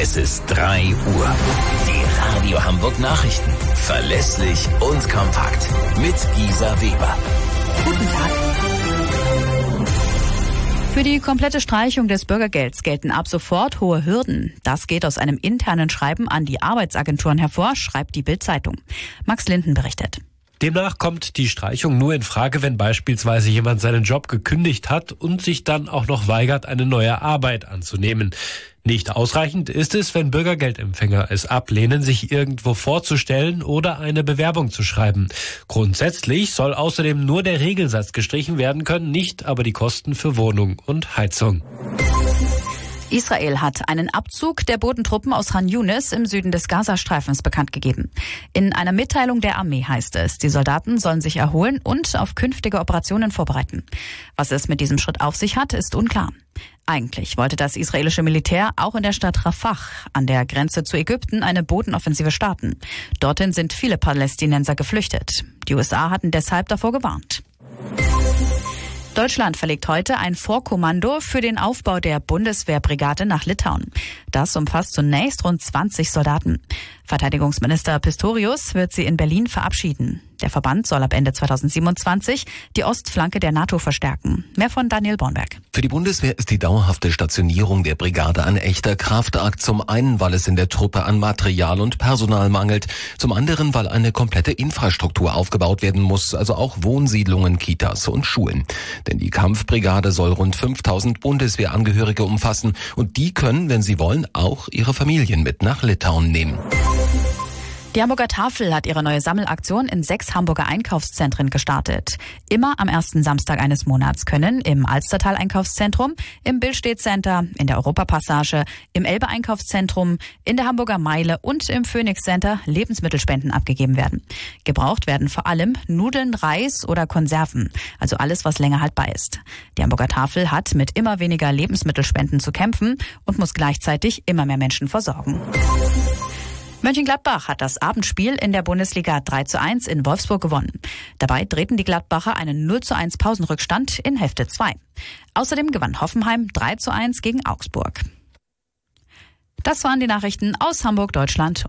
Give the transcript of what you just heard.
Es ist 3 Uhr. Die Radio Hamburg Nachrichten. Verlässlich und kompakt. Mit Gisa Weber. Guten Tag. Für die komplette Streichung des Bürgergelds gelten ab sofort hohe Hürden. Das geht aus einem internen Schreiben an die Arbeitsagenturen hervor, schreibt die Bild-Zeitung. Max Linden berichtet. Demnach kommt die Streichung nur in Frage, wenn beispielsweise jemand seinen Job gekündigt hat und sich dann auch noch weigert, eine neue Arbeit anzunehmen. Nicht ausreichend ist es, wenn Bürgergeldempfänger es ablehnen, sich irgendwo vorzustellen oder eine Bewerbung zu schreiben. Grundsätzlich soll außerdem nur der Regelsatz gestrichen werden können, nicht aber die Kosten für Wohnung und Heizung. Israel hat einen Abzug der Bodentruppen aus Khan Yunis im Süden des Gazastreifens bekannt gegeben. In einer Mitteilung der Armee heißt es, die Soldaten sollen sich erholen und auf künftige Operationen vorbereiten. Was es mit diesem Schritt auf sich hat, ist unklar. Eigentlich wollte das israelische Militär auch in der Stadt Rafah an der Grenze zu Ägypten eine Bodenoffensive starten. Dorthin sind viele Palästinenser geflüchtet. Die USA hatten deshalb davor gewarnt. Deutschland verlegt heute ein Vorkommando für den Aufbau der Bundeswehrbrigade nach Litauen. Das umfasst zunächst rund 20 Soldaten. Verteidigungsminister Pistorius wird sie in Berlin verabschieden. Der Verband soll ab Ende 2027 die Ostflanke der NATO verstärken. Mehr von Daniel Bornberg. Für die Bundeswehr ist die dauerhafte Stationierung der Brigade ein echter Kraftakt. Zum einen, weil es in der Truppe an Material und Personal mangelt. Zum anderen, weil eine komplette Infrastruktur aufgebaut werden muss, also auch Wohnsiedlungen, Kitas und Schulen. Denn die Kampfbrigade soll rund 5000 Bundeswehrangehörige umfassen. Und die können, wenn sie wollen, auch ihre Familien mit nach Litauen nehmen. Die Hamburger Tafel hat ihre neue Sammelaktion in 6 Hamburger Einkaufszentren gestartet. Immer am ersten Samstag eines Monats können im Alstertal-Einkaufszentrum, im Billstedt-Center, in der Europapassage, im Elbe-Einkaufszentrum, in der Hamburger Meile und im Phoenix-Center Lebensmittelspenden abgegeben werden. Gebraucht werden vor allem Nudeln, Reis oder Konserven, also alles, was länger haltbar ist. Die Hamburger Tafel hat mit immer weniger Lebensmittelspenden zu kämpfen und muss gleichzeitig immer mehr Menschen versorgen. Mönchengladbach hat das Abendspiel in der Bundesliga 3:1 in Wolfsburg gewonnen. Dabei drehten die Gladbacher einen 0:1 Pausenrückstand in Hälfte 2. Außerdem gewann Hoffenheim 3:1 gegen Augsburg. Das waren die Nachrichten aus Hamburg, Deutschland.